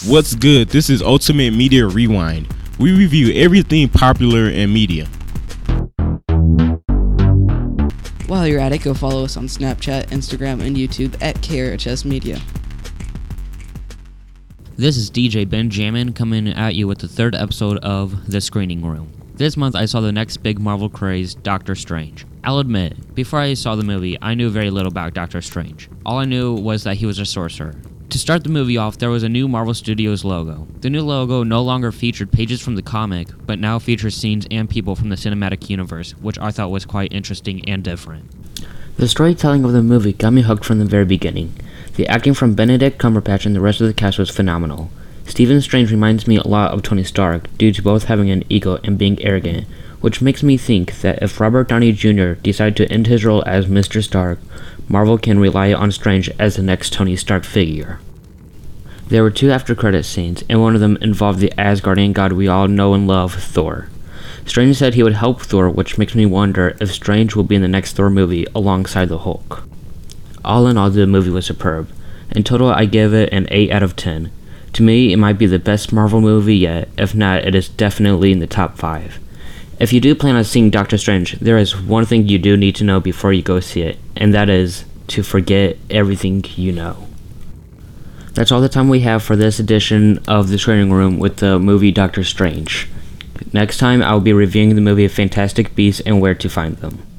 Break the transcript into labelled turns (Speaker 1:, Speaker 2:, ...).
Speaker 1: What's good? This is Ultimate Media Rewind. We review everything popular in media.
Speaker 2: While you're at it, go follow us on Snapchat, Instagram, and YouTube at KRHS Media.
Speaker 3: This is DJ Benjamin coming at you with the third episode of The Screening Room. This month I saw the next big Marvel craze, Doctor Strange. I'll admit, before I saw the movie, I knew very little about Doctor Strange. All I knew was that he was a sorcerer. To start the movie off, there was a new Marvel Studios logo. The new logo no longer featured pages from the comic, but now features scenes and people from the cinematic universe, which I thought was quite interesting and different.
Speaker 4: The storytelling of the movie got me hooked from the very beginning. The acting from Benedict Cumberbatch and the rest of the cast was phenomenal. Stephen Strange reminds me a lot of Tony Stark due to both having an ego and being arrogant, which makes me think that if Robert Downey Jr. decided to end his role as Mr. Stark, Marvel can rely on Strange as the next Tony Stark figure. There were two after-credits scenes, and one of them involved the Asgardian god we all know and love, Thor. Strange said he would help Thor, which makes me wonder if Strange will be in the next Thor movie alongside the Hulk. All in all, the movie was superb. In total, I give it an 8 out of 10. To me, it might be the best Marvel movie yet. If not, it is definitely in the top 5. If you do plan on seeing Doctor Strange, there is one thing you do need to know before you go see it, and that is to forget everything you know. That's all the time we have for this edition of The Screening Room with the movie Doctor Strange. Next time, I will be reviewing the movie Fantastic Beasts and Where to Find Them.